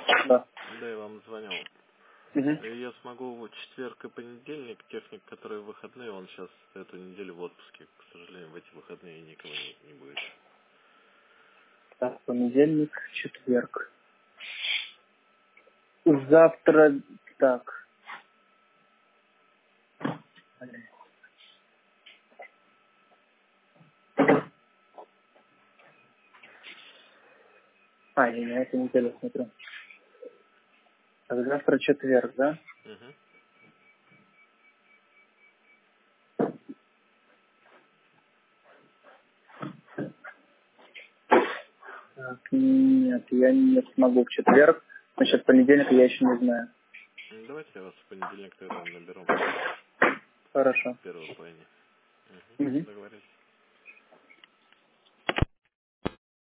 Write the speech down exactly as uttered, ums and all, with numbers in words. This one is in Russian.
Да. Да, я вам звонил. Угу. Я смогу в четверг и понедельник, техник, который выходные, он сейчас эту неделю в отпуске. К сожалению, в эти выходные никого не, не будет. Так, понедельник, четверг. Завтра, так. А, я на эту неделю смотрю. Так, завтра четверг, да? Угу. Так, нет, я не смогу в четверг. Насчет понедельника я еще не знаю. Давайте я вас в понедельник тогда наберу. Хорошо. Первой половине. Угу. Угу. Договорились.